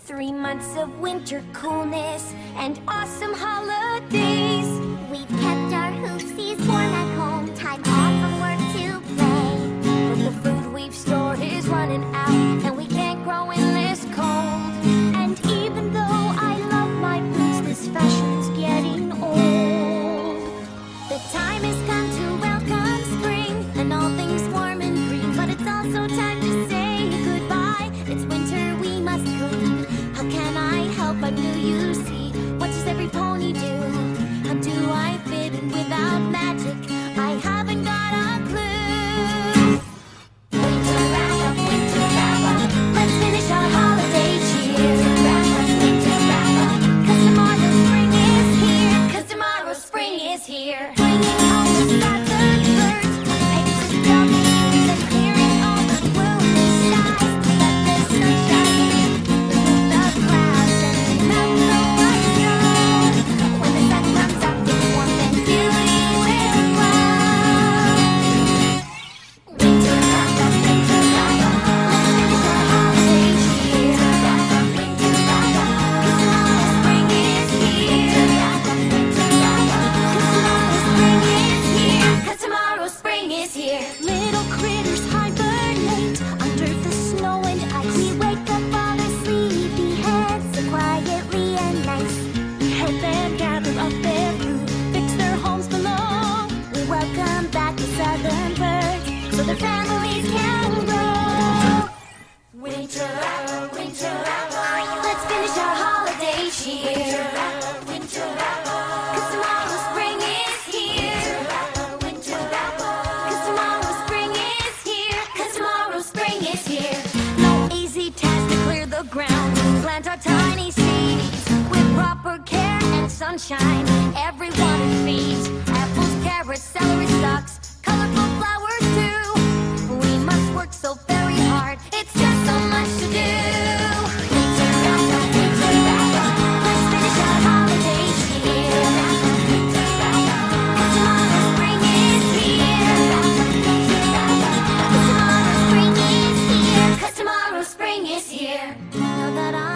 3 months of winter coolness and awesome holidays. We've kept our hoopsies warm at home, time off from work to play. But the food we've stored is running out, and we can't grow in this cold. And even though I love my boots, this fashion's getting old. The time has come to welcome spring and all things warm and green, but it's also time to say goodbye. It's winter, we must clean. How can I help but do you see? What does every pony do? How do I fit in without magic? I haven't got a clue. Winter wrap up, let's finish our holiday cheer. Winter wrap up, 'cause tomorrow spring is here. 'Cause tomorrow spring is here. Bringing all the scattered birds, painting buildings and clearing all the gloomy skies. Let the sun shine in, remove the clouds and melt the white snow. When the sun comes up, it's warm and beauty will flow. Winter wrap up, let's finish our holiday cheer. Winter wrap up, 'cause tomorrow spring is here. Winter wrap up, 'cause tomorrow spring is here. Little critters hibernate under the snow and ice. We wake up all our sleepy heads so quietly and nice. We help them gather up their food, fix their homes below. We welcome back the southern birds so their families can grow. Winter, let's finish our holiday cheer. Winter, 'cause tomorrow spring is here. Winter, 'cause tomorrow spring is here. 'Cause tomorrow spring is here. No easy task to clear the ground, plant our tiny seeds with proper care and sunshine. Everyone feeds apples, carrots, celery stalks, colorful flowers too. We must work so very hard, it's just so much to do. Winter wrap up, let's finish our holiday cheer. Winter wrap up, 'cause tomorrow spring is here. Winter wrap up, 'cause tomorrow spring is here. 'Cause tomorrow spring is here. Now that